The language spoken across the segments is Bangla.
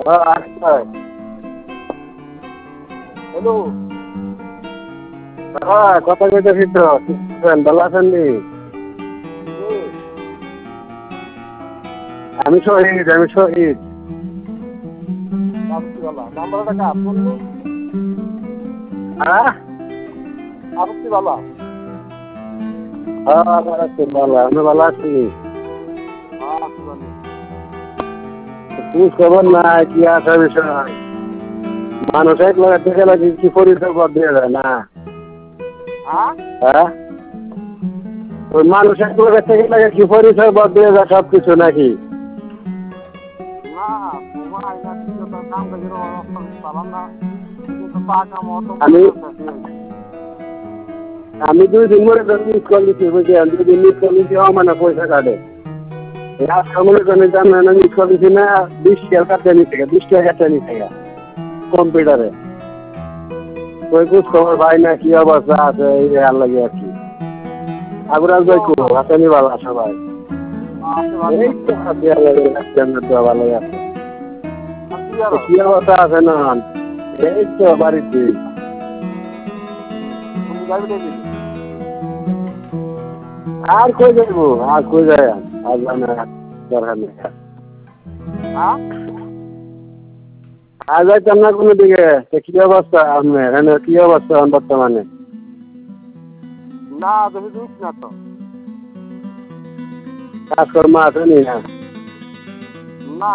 আচ্ছা। হ্যালো। কথা কইতেছি তো, ভালো আছেন নি? আমি শহীদ। নাম্বারটা কার ফোন নেই? হ্যাঁ আপনি বালা। ভালো আছি, ভালো। আপনি ভালো আছেন নি? আপনি বালা। কি খবর নাই, কি আসা বিষয়? মানুষ এক লাগাতে গেলে কি পরিচয় পদ দিয়ে যায় না? হ্যাঁ, ওই মানুষ এক লাগাতে গেলে কি পরিচয় পদ দিয়ে যায় সবকিছু নাকি? না তোমার আইনা ছিল তো কাম কাজের অবস্থা চালান না, কিন্তু টাকা মতো আমি 2 দিন মনে করেন মিস কল দিচ্ছি, বুঝলেন? 2 দিন মিস কল দিচ্ছি, মানে পয়সা কাটে। আজকে মনে করেন জানেন না, মিস কল দিচ্ছি না, 20 টাকা কাটতে নিচ্ছে, 20 টাকা কাটতে নিচ্ছে কম্পিউটারে। ওই খোঁজ খবর ভাই না, কি অবস্থা আছে এই আর লাগে আর কি। আগুরাজ ভাই কো আসেনি ভালো সবাই? এই তো দেওয়া লাগে, আপনার দেওয়া ভালো আছে। কি অবস্থা আছে না? এই তো বাড়িতে। আর কই যাইবো, আর কই যায়? আর জানা দরকার নেই। আর যাইতাম না কোনো দিকে। কি অবস্থা আপনার? কি অবস্থা বর্তমানে? না বেশি দিস না তো। কাজকর্ম আছে নি না? না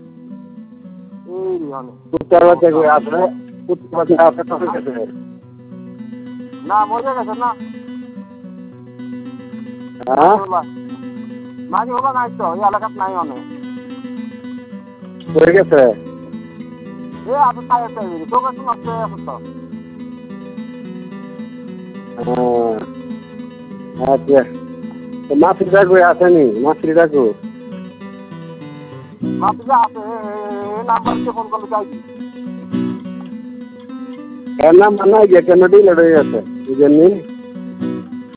এই অনেক উত্তর বাচ্চা কই আছে? উত্তর বাচ্চা আছে তো গেছে। না মজা গেছে না। হ্যাঁ মাঝে হলো নাই তো, এই এলাকাত নাই অনেক। হয়ে গেছে। এ আপনি তাই চাইবি তো কাছে নষ্ট হয়ে আছে তো। আচ্ছা, মাছরিটা কই আসেনি? মাছরিটা কই? মাছটা আছে, এই নাম্বারকে ফোন করলে চাইবি। এর নাম নাই গিয়ে কেন ডিলেট হয়ে গেছে বুঝেননি?